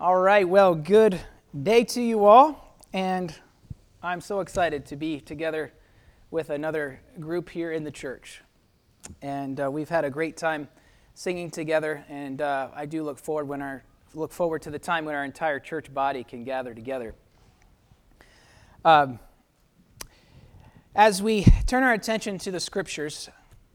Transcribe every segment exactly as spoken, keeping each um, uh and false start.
All right, well, good day to you all, and I'm so excited to be together with another group here in the church. And uh, we've had a great time singing together, and uh, I do look forward when our look forward to the time when our entire church body can gather together. Um, as we turn our attention to the Scriptures,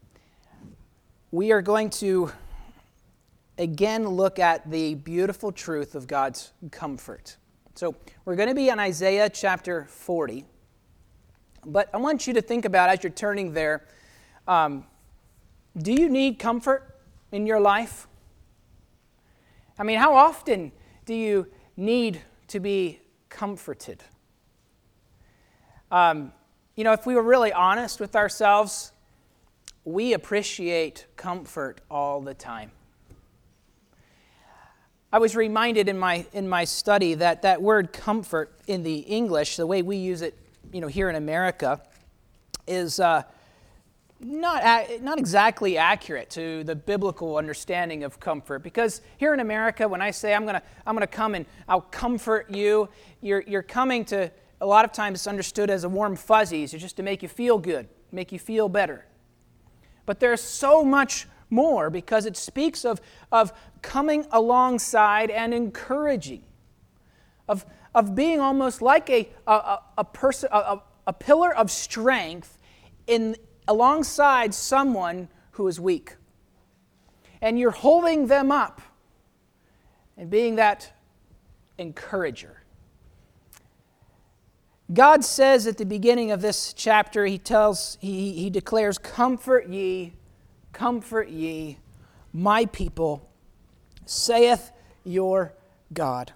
we are going to again look at the beautiful truth of God's comfort. So we're going to be in Isaiah chapter forty. But I want you to think about, as you're turning there, um, do you need comfort in your life? I mean, how often do you need to be comforted? Um, you know, if we were really honest with ourselves, we appreciate comfort all the time. I was reminded in my in my study that that word comfort in the English, the way we use it, you know, here in America, is uh, not a, not exactly accurate to the biblical understanding of comfort. Because here in America, when I say I'm gonna I'm gonna come and I'll comfort you, you're you're coming to, a lot of times it's understood as a warm fuzzies, it's just to make you feel good, make you feel better. But there's so much more, because it speaks of, of coming alongside and encouraging, of, of being almost like a, a, a, person, a, a pillar of strength in alongside someone who is weak. And you're holding them up and being that encourager. God says at the beginning of this chapter, He tells, He, he declares, "Comfort ye, comfort ye, my people, saith your God.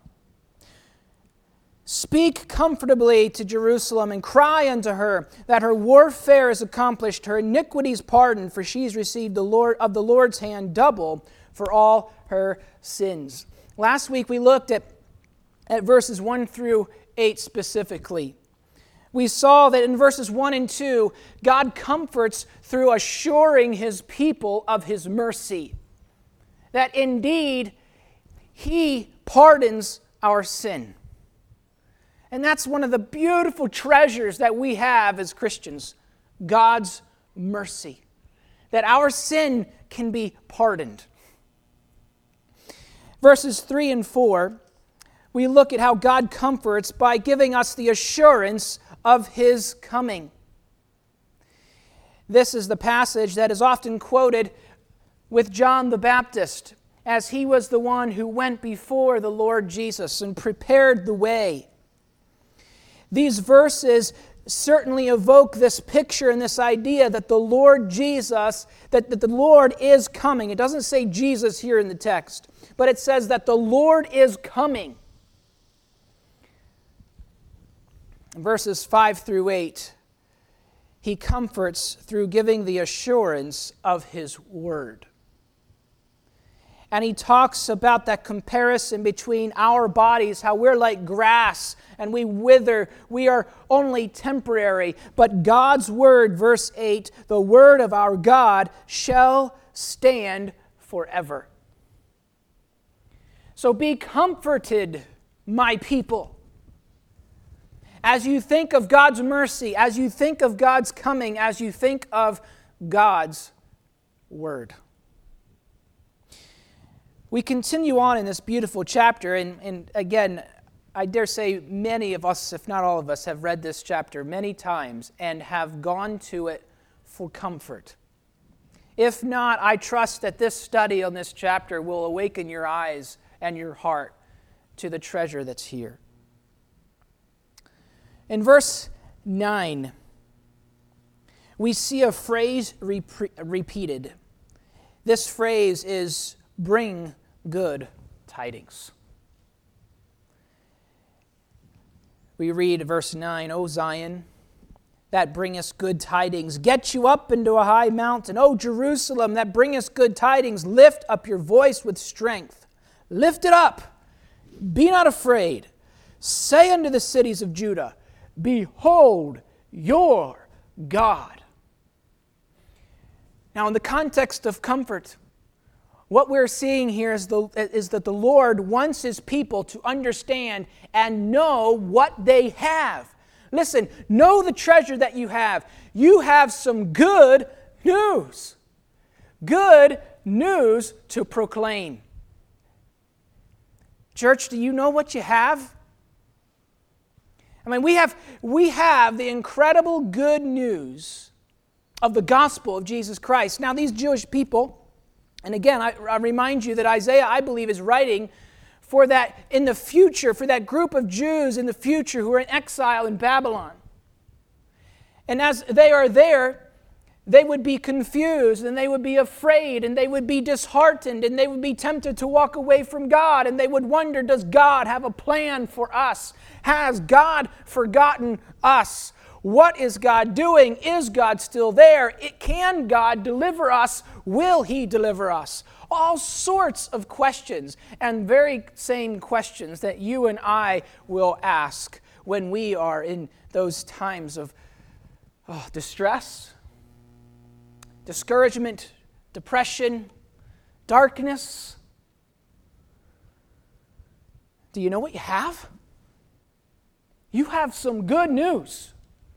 Speak comfortably to Jerusalem, and cry unto her that her warfare is accomplished, her iniquities pardoned, for she's received the Lord of the Lord's hand double for all her sins." Last week we looked at, at verses one through eight specifically. We saw that in verses one and two, God comforts through assuring His people of His mercy. That indeed, He pardons our sin. And that's one of the beautiful treasures that we have as Christians, God's mercy. That our sin can be pardoned. Verses three and four, we look at how God comforts by giving us the assurance of His coming. This is the passage that is often quoted with John the Baptist, as he was the one who went before the Lord Jesus and prepared the way. These verses certainly evoke this picture and this idea that the Lord Jesus, that, that the Lord is coming. It doesn't say Jesus here in the text, but it says that the Lord is coming. Verses five through eight, He comforts through giving the assurance of His word. And He talks about that comparison between our bodies, how we're like grass and we wither, we are only temporary. But God's word, verse eight, the word of our God shall stand forever. So be comforted, my people. As you think of God's mercy, as you think of God's coming, as you think of God's word. We continue on in this beautiful chapter, and, and again, I dare say many of us, if not all of us, have read this chapter many times and have gone to it for comfort. If not, I trust that this study on this chapter will awaken your eyes and your heart to the treasure that's here. In verse nine, we see a phrase rep- repeated. This phrase is, "bring good tidings." We read verse nine, "O Zion, that bringest good tidings, get you up into a high mountain. O Jerusalem, that bringest good tidings, lift up your voice with strength. Lift it up, be not afraid. Say unto the cities of Judah, behold your God." Now, in the context of comfort, what we're seeing here is, the, is that the Lord wants His people to understand and know what they have. Listen, know the treasure that you have. You have some good news. Good news to proclaim. Church, do you know what you have? I mean, we have, we have the incredible good news of the gospel of Jesus Christ. Now, these Jewish people, and again, I, I remind you that Isaiah, I believe, is writing for that in the future, for that group of Jews in the future who are in exile in Babylon. And as they are there, they would be confused, and they would be afraid, and they would be disheartened, and they would be tempted to walk away from God, and they would wonder, does God have a plan for us? Has God forgotten us? What is God doing? Is God still there? It, can God deliver us? Will He deliver us? All sorts of questions, and very same questions that you and I will ask when we are in those times of oh, distress, discouragement, depression, darkness. Do you know what you have? You have some good news.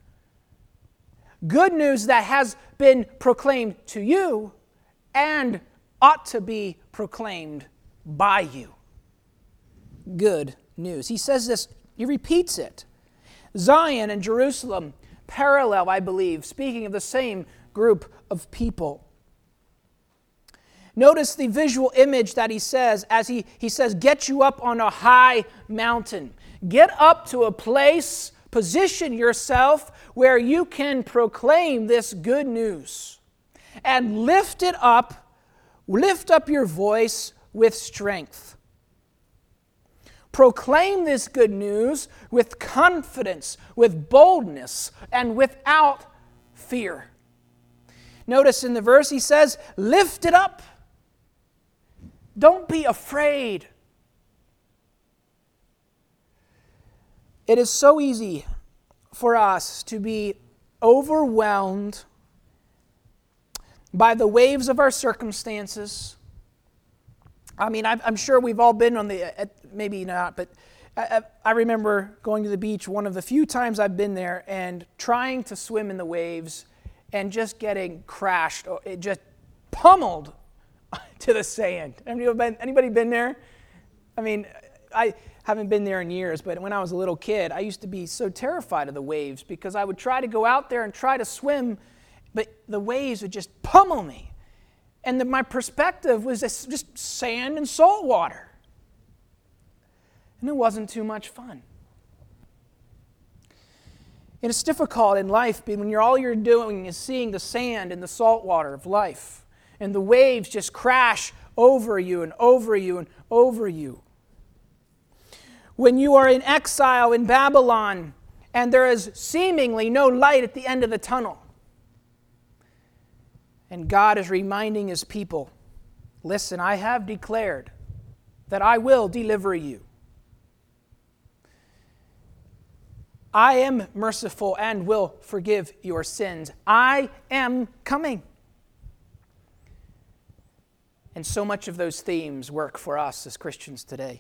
Good news that has been proclaimed to you and ought to be proclaimed by you. Good news. He says this, he repeats it. Zion and Jerusalem parallel, I believe, speaking of the same group of people. Notice the visual image that he says as he, he says, get you up on a high mountain. Get up to a place, position yourself where you can proclaim this good news. And lift it up, lift up your voice with strength. Proclaim this good news with confidence, with boldness, and without fear. Notice in the verse he says, lift it up. Don't be afraid. It is so easy for us to be overwhelmed by the waves of our circumstances. I mean, I'm sure we've all been on the, maybe not, but I, I remember going to the beach one of the few times I've been there and trying to swim in the waves and just getting crashed, it just pummeled to the sand. Anybody been, anybody been there? I mean, I haven't been there in years, but when I was a little kid, I used to be so terrified of the waves because I would try to go out there and try to swim, but the waves would just pummel me. And the, my perspective was just, just sand and salt water. And it wasn't too much fun. And it's difficult in life when you're, all you're doing is seeing the sand and the salt water of life. And the waves just crash over you and over you and over you. When you are in exile in Babylon and there is seemingly no light at the end of the tunnel. And God is reminding His people, listen, I have declared that I will deliver you. I am merciful and will forgive your sins. I am coming. And so much of those themes work for us as Christians today.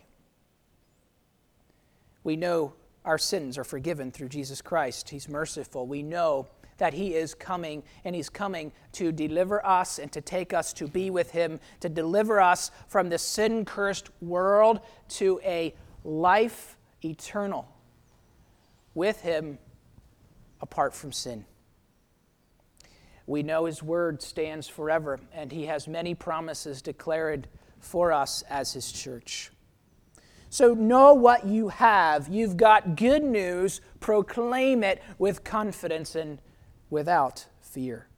We know our sins are forgiven through Jesus Christ. He's merciful. We know that He is coming, and He's coming to deliver us and to take us to be with Him, to deliver us from this sin-cursed world to a life eternal with Him apart from sin. We know His word stands forever, and He has many promises declared for us as His church. So know what you have. You've got good news. Proclaim it with confidence and without fear.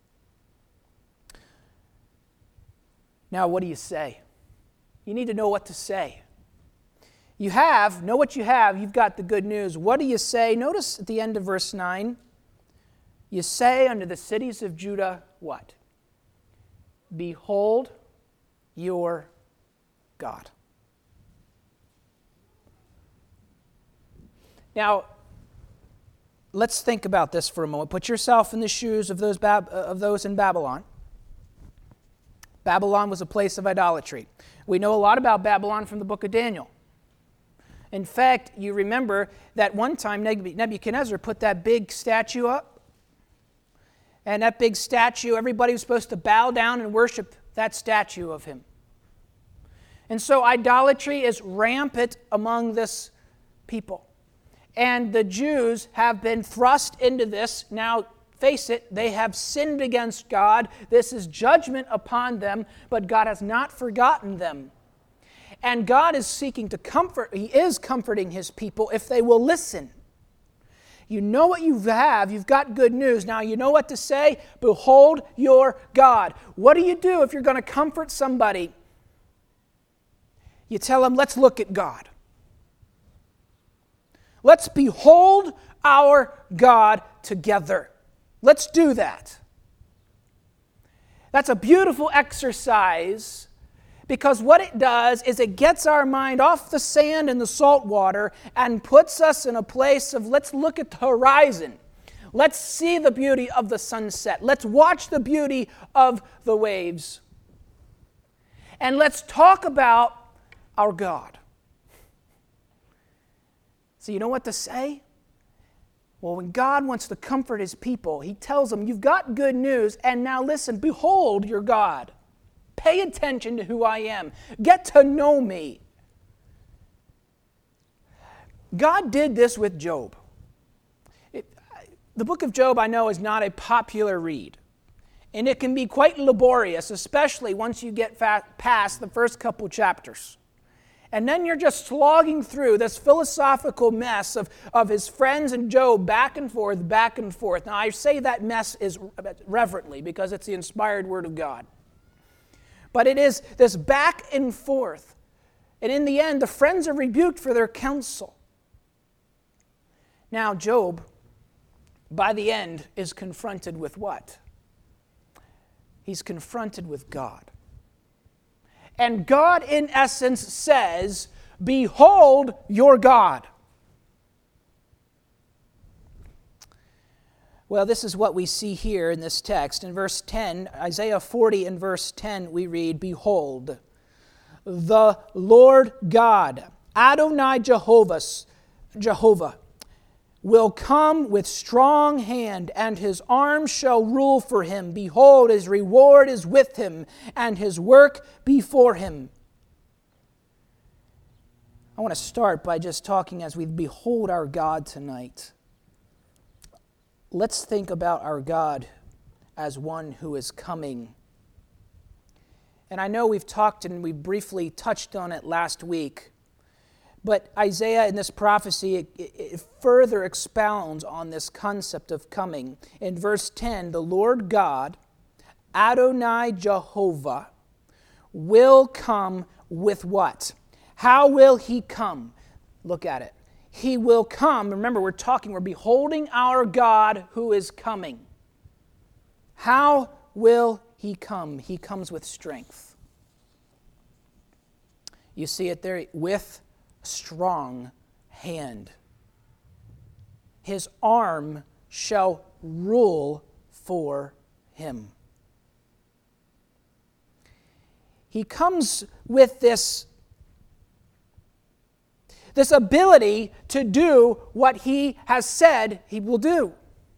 Now, what do you say? You need to know what to say. You have, know what you have. You've got the good news. What do you say? Notice at the end of verse nine, you say unto the cities of Judah, what? Behold your God. Now, let's think about this for a moment. Put yourself in the shoes of those, Bab- of those in Babylon. Babylon was a place of idolatry. We know a lot about Babylon from the book of Daniel. In fact, you remember that one time Nebuchadnezzar put that big statue up. And that big statue, everybody was supposed to bow down and worship that statue of him. And so idolatry is rampant among this people. And the Jews have been thrust into this. Now, face it, they have sinned against God. This is judgment upon them, but God has not forgotten them. And God is seeking to comfort, He is comforting His people if they will listen. You know what you have, you've got good news. Now you know what to say? Behold your God. What do you do if you're going to comfort somebody? You tell them, let's look at God. Let's behold our God together. Let's do that. That's a beautiful exercise because what it does is it gets our mind off the sand and the salt water and puts us in a place of let's look at the horizon. Let's see the beauty of the sunset. Let's watch the beauty of the waves. And let's talk about our God. So you know what to say? Well, when God wants to comfort His people, He tells them, you've got good news, and now listen, behold your God. Pay attention to who I am. Get to know me. God did this with Job. It, the book of Job, I know, is not a popular read. And it can be quite laborious, especially once you get fa- past the first couple chapters. And then you're just slogging through this philosophical mess of, of his friends and Job back and forth, back and forth. Now, I say that mess is reverently because it's the inspired word of God. But it is this back and forth. And in the end, the friends are rebuked for their counsel. Now, Job, by the end, is confronted with what? He's confronted with God. And God, in essence, says, behold your God. Well, this is what we see here in this text. In verse ten, Isaiah forty and verse ten, we read, behold, the Lord God, Adonai Jehovah, Jehovah, will come with strong hand, and his arm shall rule for him. Behold, his reward is with him, and his work before him. I want to start by just talking as we behold our God tonight. Let's think about our God as one who is coming. And I know we've talked and we briefly touched on it last week. But Isaiah, in this prophecy, it, it further expounds on this concept of coming. In verse ten, the Lord God, Adonai Jehovah, will come with what? How will He come? Look at it. He will come. Remember, we're talking, we're beholding our God who is coming. How will He come? He comes with strength. You see it there, with strong hand. His arm shall rule for him. He comes with this, this ability to do what he has said he will do.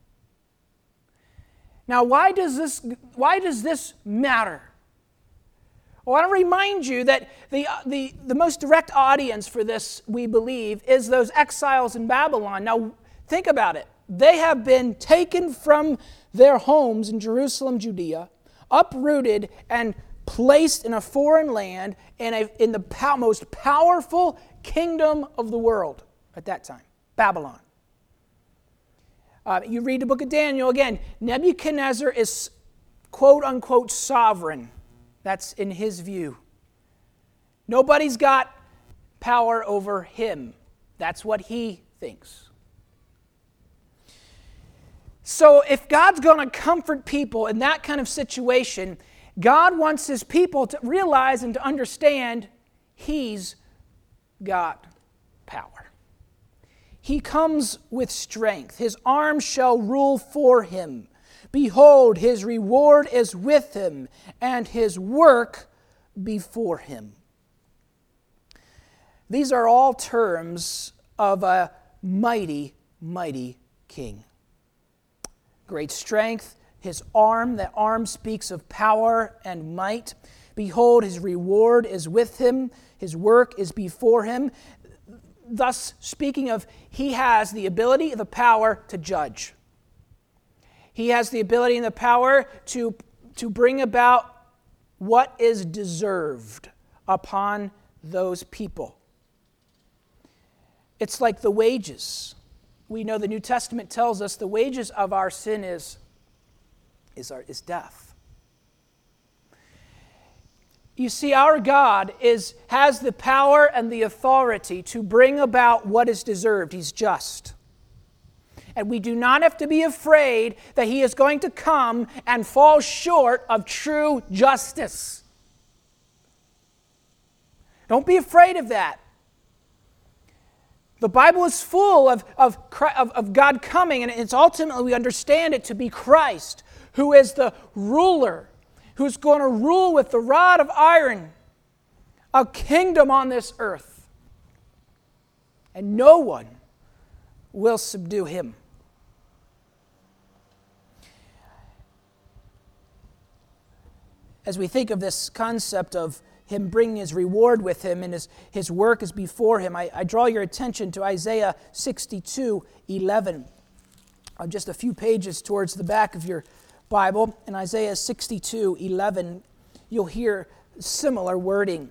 Now, why does this, why does this matter? Well, I want to remind you that the, the, the most direct audience for this, we believe, is those exiles in Babylon. Now, think about it. They have been taken from their homes in Jerusalem, Judea, uprooted and placed in a foreign land in, a, in the pow- most powerful kingdom of the world at that time, Babylon. Uh, you read the book of Daniel, again, Nebuchadnezzar is quote-unquote sovereign. That's in his view. Nobody's got power over him. That's what he thinks. So if God's going to comfort people in that kind of situation, God wants His people to realize and to understand He's got power. He comes with strength. His arm shall rule for Him. Behold, his reward is with him, and his work before him. These are all terms of a mighty, mighty king. Great strength, his arm, that arm speaks of power and might. Behold, his reward is with him, his work is before him. Thus, speaking of, he has the ability, the power to judge. He has the ability and the power to, to bring about what is deserved upon those people. It's like the wages. We know the New Testament tells us the wages of our sin is, is, our, is death. You see, our God is, has the power and the authority to bring about what is deserved. He's just. And we do not have to be afraid that he is going to come and fall short of true justice. Don't be afraid of that. The Bible is full of, of, of, of God coming, and it's ultimately, we understand it to be Christ, who is the ruler, who's going to rule with the rod of iron, a kingdom on this earth. And no one will subdue him. As we think of this concept of him bringing his reward with him and his, his work is before him, I, I draw your attention to Isaiah sixty-two eleven. Uh, just a few pages towards the back of your Bible. In Isaiah sixty-two eleven, you'll hear similar wording.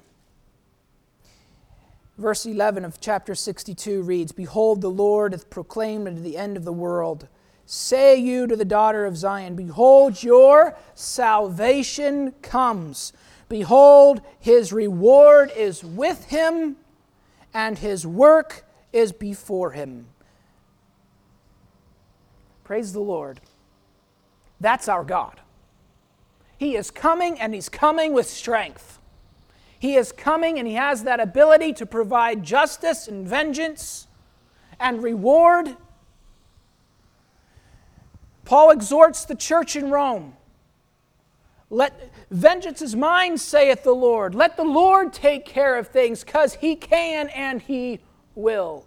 Verse eleven of chapter sixty-two reads, Behold, the Lord hath proclaimed unto the end of the world. Say you to the daughter of Zion, Behold, your salvation comes. Behold, his reward is with him, and his work is before him. Praise the Lord. That's our God. He is coming, and he's coming with strength. He is coming, and he has that ability to provide justice and vengeance and reward. Paul exhorts the church in Rome. Let vengeance is mine, saith the Lord. Let the Lord take care of things, because he can and he will.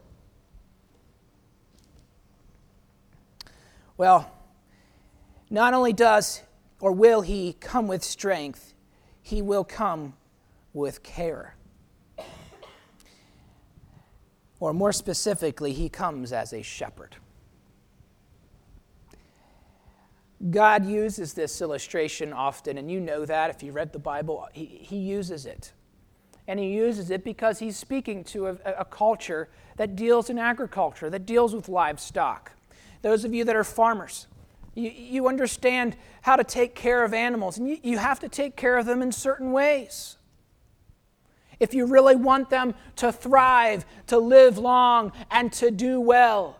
Well, not only does or will he come with strength, he will come with care. Or more specifically, he comes as a shepherd. God uses this illustration often, and you know that if you read the Bible, he, he uses it. And he uses it because he's speaking to a, a culture that deals in agriculture, that deals with livestock. Those of you that are farmers, you, you understand how to take care of animals, and you, you have to take care of them in certain ways. If you really want them to thrive, to live long, and to do well.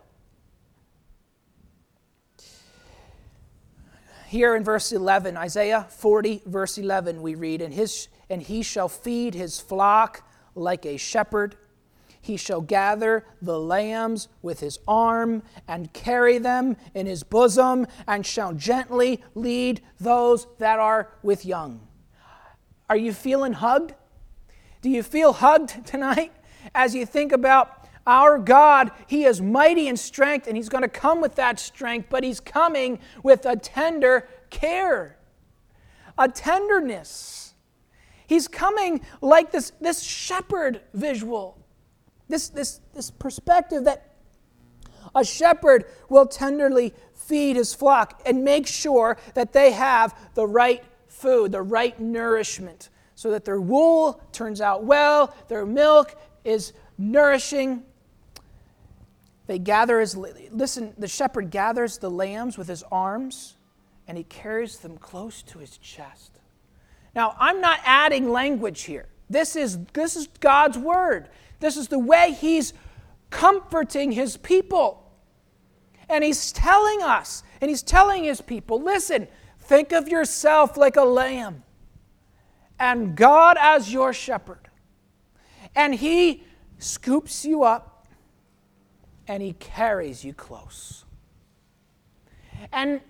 Here in verse eleven, Isaiah forty, verse eleven, we read, and, his, and he shall feed his flock like a shepherd. He shall gather the lambs with his arm and carry them in his bosom, and shall gently lead those that are with young. Are you feeling hugged? Do you feel hugged tonight as you think about our God? He is mighty in strength, and he's going to come with that strength, but he's coming with a tender care, a tenderness. He's coming like this, this shepherd visual, this, this, this perspective that a shepherd will tenderly feed his flock and make sure that they have the right food, the right nourishment, so that their wool turns out well, their milk is nourishing. They gather his, listen, the shepherd gathers the lambs with his arms, and he carries them close to his chest. Now, I'm not adding language here. This is, this is God's word. This is the way he's comforting his people. And he's telling us, and he's telling his people, listen, think of yourself like a lamb, and God as your shepherd. And he scoops you up, and he carries you close. And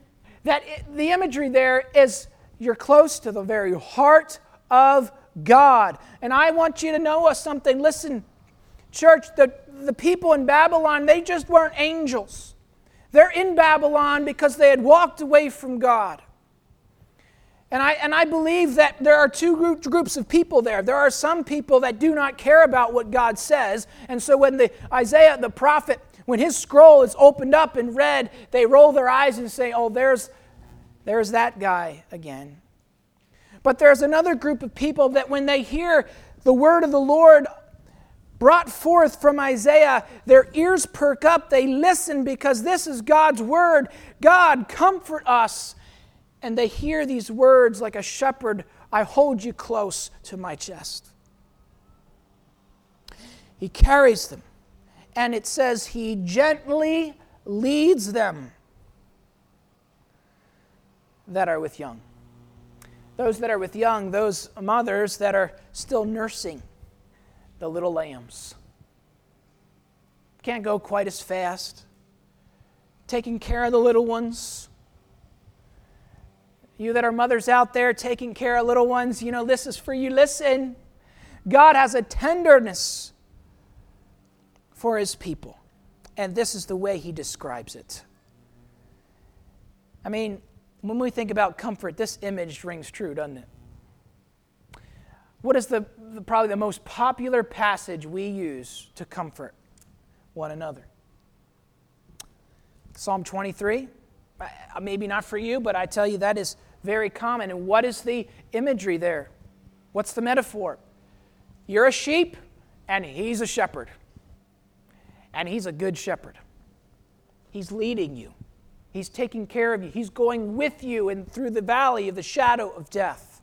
that it, the imagery there is you're close to the very heart of God. And I want you to know something. Listen, church, the, the people in Babylon, they just weren't angels. They're in Babylon because they had walked away from God. And I, and I believe that there are two group, groups of people there. There are some people that do not care about what God says. And so when the Isaiah, the prophet, when his scroll is opened up and read, they roll their eyes and say, oh, there's, there's that guy again. But there's another group of people that when they hear the word of the Lord brought forth from Isaiah, their ears perk up, they listen because this is God's word. God, comfort us. And they hear these words like a shepherd, I hold you close to my chest. He carries them. And it says he gently leads them that are with young. Those that are with young, those mothers that are still nursing the little lambs. Can't go quite as fast. Taking care of the little ones. You that are mothers out there taking care of little ones, you know, this is for you. Listen, God has a tenderness for his people. And this is the way he describes it. I mean, when we think about comfort, this image rings true, doesn't it? What is the, the probably the most popular passage we use to comfort one another? Psalm twenty-three. Maybe not for you, but I tell you that is very common. And what is the imagery there? What's the metaphor? You're a sheep, and he's a shepherd. And he's a good shepherd. He's leading you. He's taking care of you. He's going with you and through the valley of the shadow of death.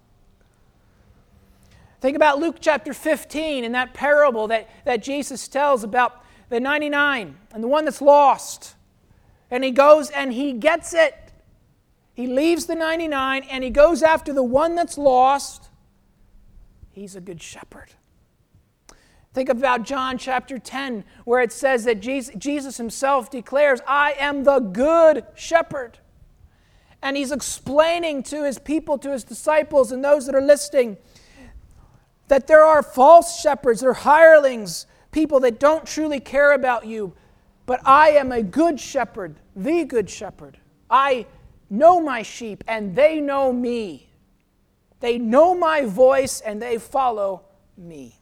Think about Luke chapter fifteen and that parable that, that Jesus tells about the ninety-nine and the one that's lost. And he goes and he gets it. He leaves the ninety-nine and he goes after the one that's lost. He's a good shepherd. Think about John chapter ten, where it says that Jesus, Jesus himself declares, I am the good shepherd. And he's explaining to his people, to his disciples and those that are listening, that there are false shepherds, there are hirelings, people that don't truly care about you. But I am a good shepherd, the good shepherd. I know my sheep and they know me. They know my voice and they follow me.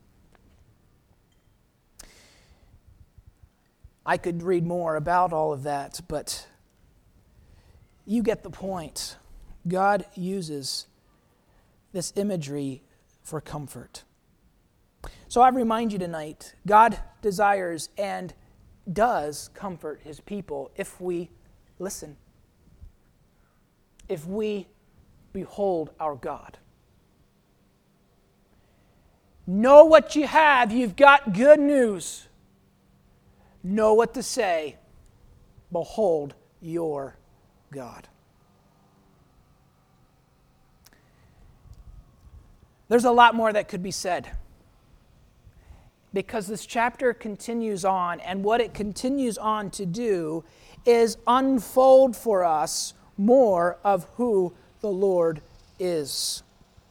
I could read more about all of that, but you get the point. God uses this imagery for comfort. So I remind you tonight, God desires and does comfort his people if we listen, if we behold our God. Know what you have. You've got good news. Know what to say. Behold your God. There's a lot more that could be said, because this chapter continues on, and what it continues on to do is unfold for us more of who the Lord is.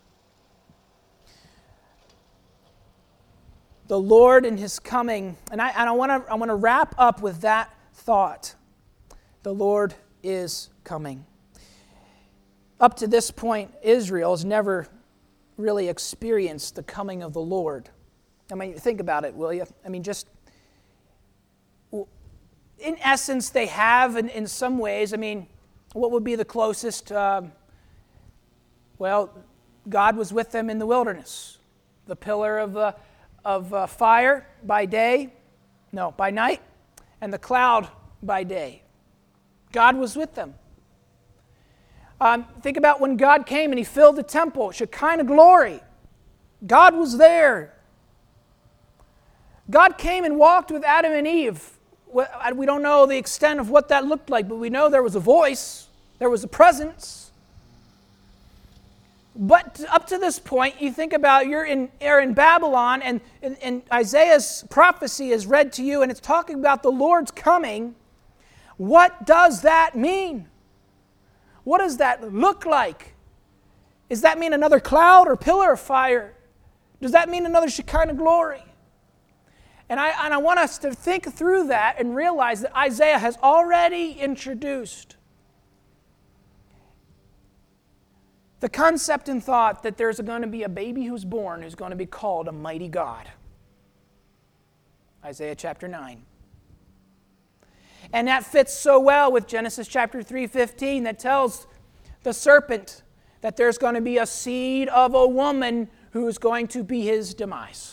The Lord in his coming, and I, and I want to I want to wrap up with that thought. The Lord is coming. Up to this point, Israel has never really experienced the coming of the Lord. I mean, think about it, will you? I mean, just, in essence, they have in, in some ways. I mean, what would be the closest? Um, well, God was with them in the wilderness. The pillar of, uh, of uh, fire by day, no, by night, and the cloud by day. God was with them. Um, think about when God came and he filled the temple, Shekinah glory. God was there. God came and walked with Adam and Eve. We don't know the extent of what that looked like, but we know there was a voice, there was a presence. But up to this point, you think about you're in, you're in Babylon, and, and, and Isaiah's prophecy is read to you, and it's talking about the Lord's coming. What does that mean? What does that look like? Does that mean another cloud or pillar of fire? Does that mean another Shekinah glory? And I, and I want us to think through that and realize that Isaiah has already introduced the concept and thought that there's going to be a baby who's born who's going to be called a mighty God. Isaiah chapter nine. And that fits so well with Genesis chapter three fifteen that tells the serpent that there's going to be a seed of a woman who is going to be his demise.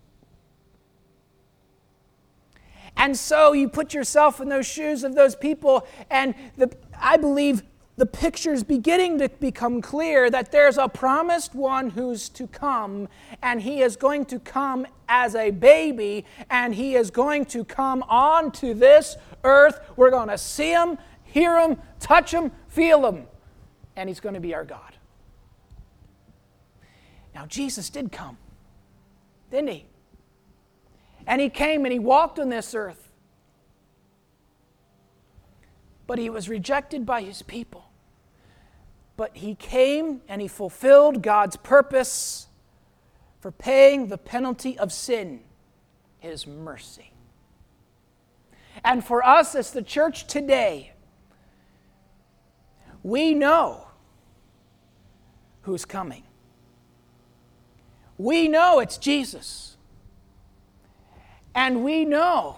And so you put yourself in those shoes of those people, and the, I believe the picture's beginning to become clear that there's a promised one who's to come, and he is going to come as a baby, and he is going to come onto this earth. We're going to see him, hear him, touch him, feel him, and he's going to be our God. Now, Jesus did come, didn't he? And he came and he walked on this earth. But he was rejected by his people. But he came and he fulfilled God's purpose for paying the penalty of sin, his mercy. And for us as the church today, we know who's coming. We know it's Jesus. And we know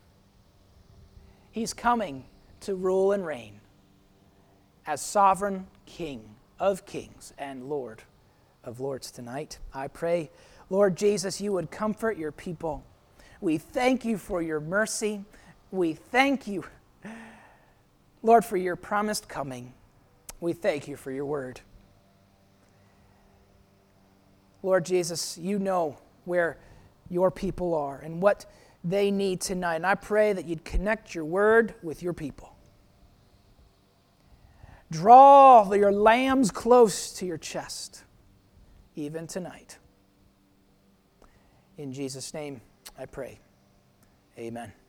he's coming to rule and reign as sovereign King of kings and Lord of lords tonight. I pray, Lord Jesus, you would comfort your people. We thank you for your mercy. We thank you, Lord, for your promised coming. We thank you for your word. Lord Jesus, you know where your people are and what they need tonight. And I pray that you'd connect your word with your people. Draw your lambs close to your chest, even tonight. In Jesus' name I pray. Amen.